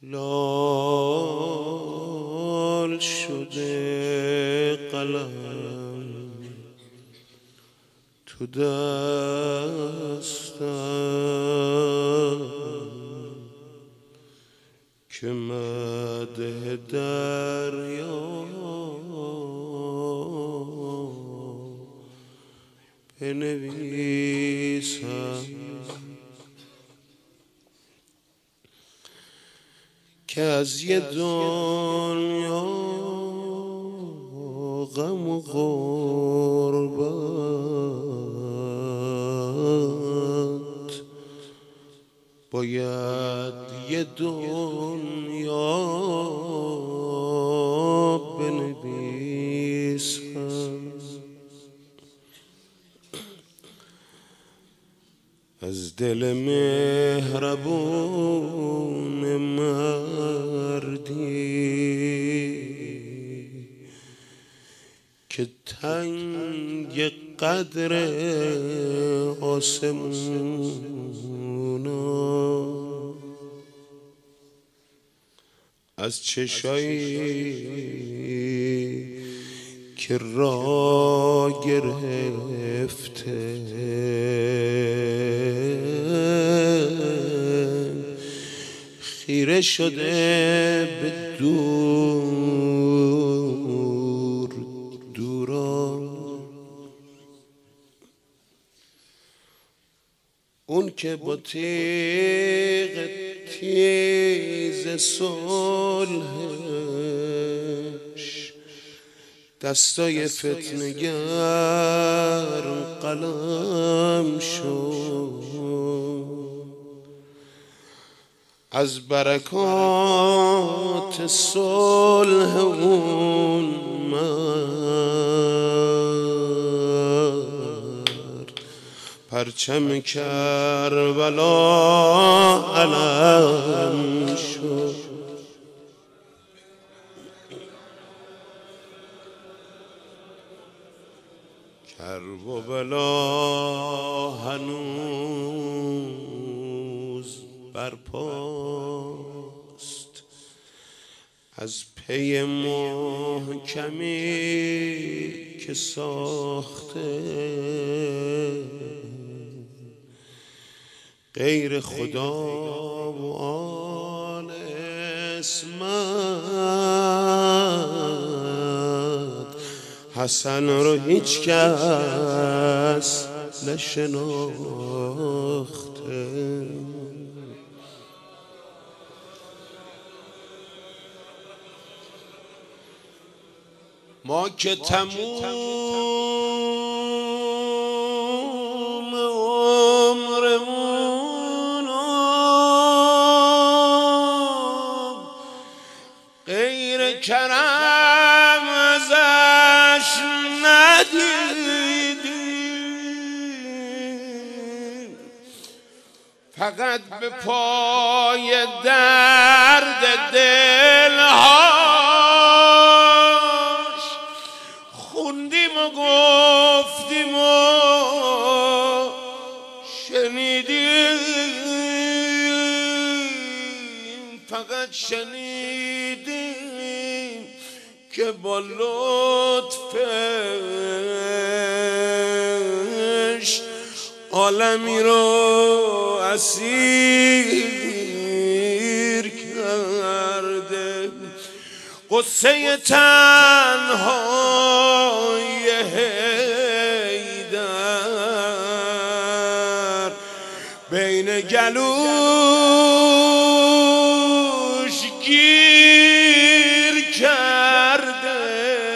لال شده قلم تو دستم که مده دریا بنویسم که از یه دنیا غم و غربت باید یه دنیا بنویسم از دل مهربون مردی که تنگ قدر آسمونا از چشایی که را گرفته خیره شده به دور دورا اون که با تیغ تیز صلحش دستای فتنگر قلم شد از برکات صلح اون مرد پرچم کربلا علم شد کربلا هنوز برپاست از پی محکمی که ساخته غیر خدا و آل اسمت حسن رو هیچ کس نشناخته ما که تموم عمرمون غیر کرم ازش ندیدیم فقط به پای درد دلهاش خوندیم و گفتیم و شنیدیم فقط شنیدیم که با لطفش عالمی رو اسیر کرده قصه تنهای حیدر بین گلوش گیر کرده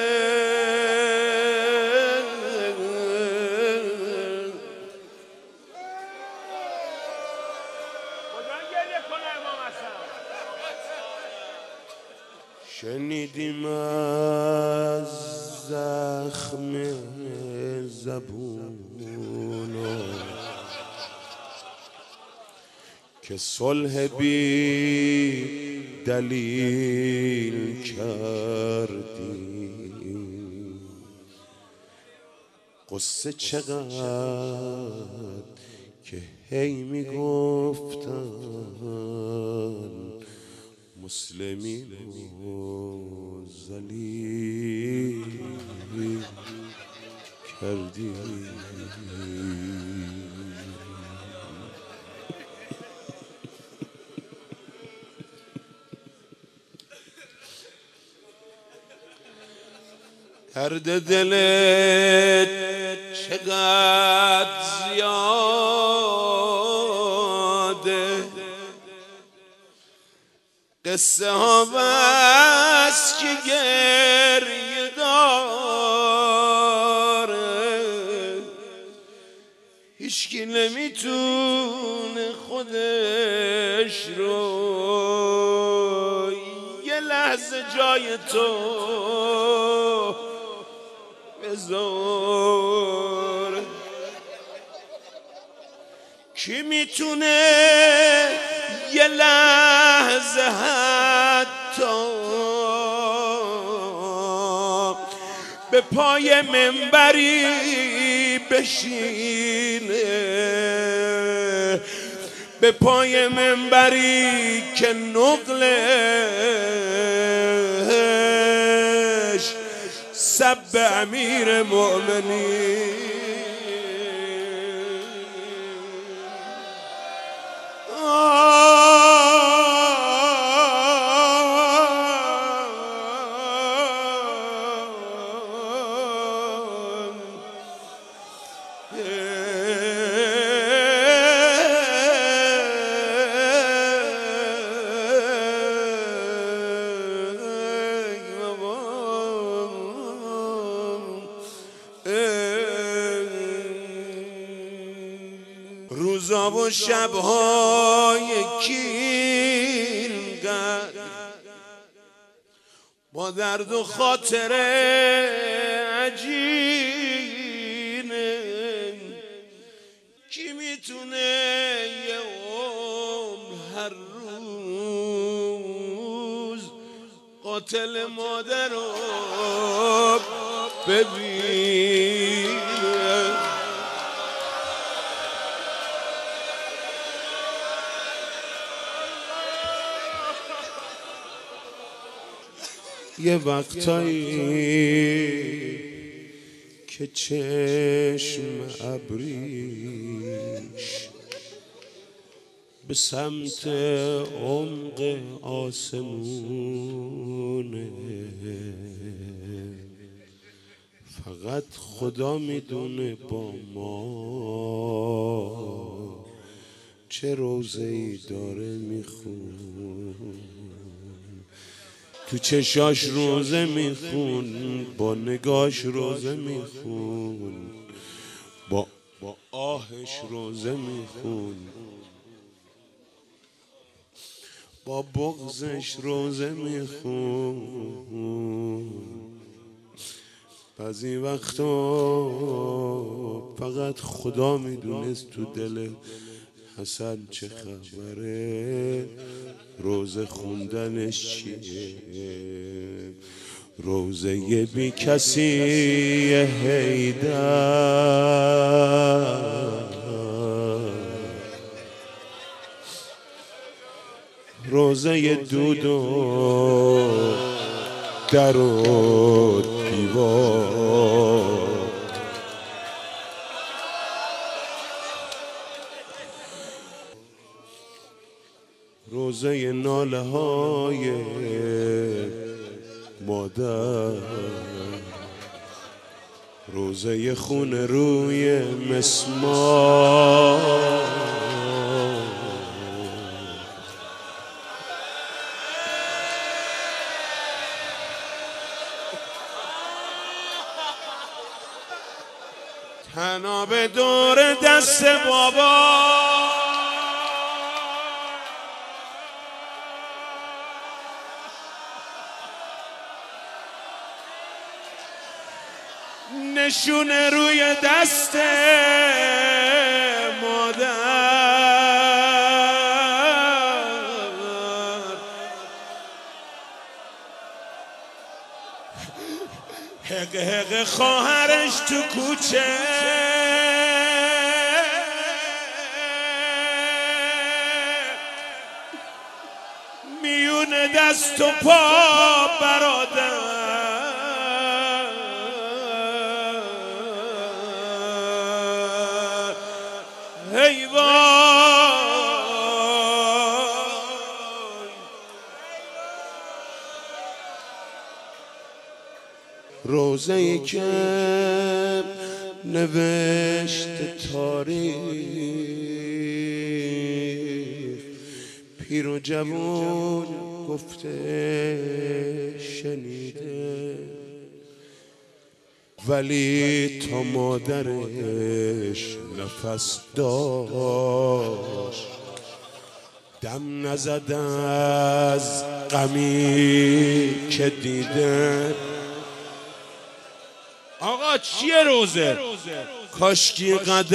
شنیدیم از زخم زبونو که صلح بی دلیل کردی قصه چقدر که هی میگفتن مسلمین و ذلیل کردی. درد دلت چقدر زیاده، قصه ها بس که گریه داره، هیچکی نمیتونه خودش رو یه لحظه جای تو بذاره. کی میتونه یه لحظه حتی به پای منبری بشینه، به پای منبری که نقلش سب امیر مؤمنین. روزا و شبهای کیرگرد با درد و خاطر عجینه، کی میتونه یه عمر هر روز قاتل مادر رو ببینه؟ یه وقتایی که چشم ابریش به سمت عمق آسمونه، فقط خدا میدونه با ما چه روزه‌ای داره میخون. تو چشاش روزه میخون، با نگاش روزه میخون، با آهش روزه میخون، با بغضش روزه میخون. بعضی وقتا فقط خدا میدونست تو دل حسن چه خبره، روزه خوندنش چیه. روزه بی کسی حیدر، روزه دود و در و دیوار، روزه ناله های مادر، روزه خون روی مسمار، تنها به دور دست بابا نشونه روی دست مادر، حق حق خواهرش تو کوچه، میون دست و پا برادر ای وای روزه‌ای که نوشت تاریخ پیر و جوان گفته شنیده ولی تا مادرش نفس داشت دم نزد از غمی که دیده. آقا چیه روزه؟ کاشکی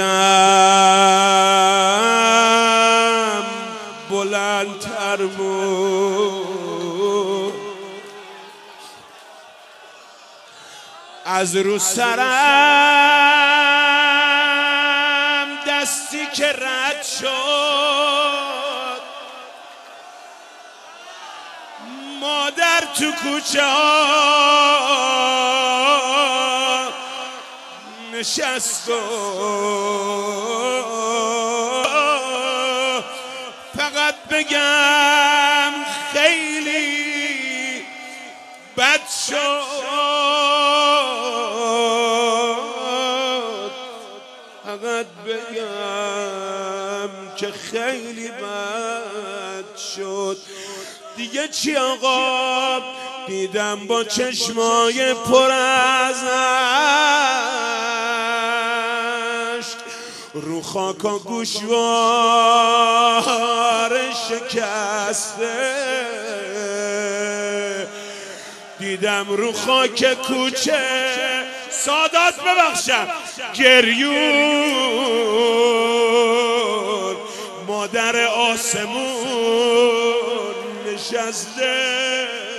قدم بلندتر بود از رو سرم دستی که رد شد مادر تو کوچه ها نشست و فقط بگم خیلی بد شد فقط بگم که خیلی بد شد. دیگه چی آقا؟ دیدم با چشمای پر از اشک رو خاکا گوشوار شکسته دیدم رو خاک کوچه سادات ببخشم گریون مادر آسمون نشسته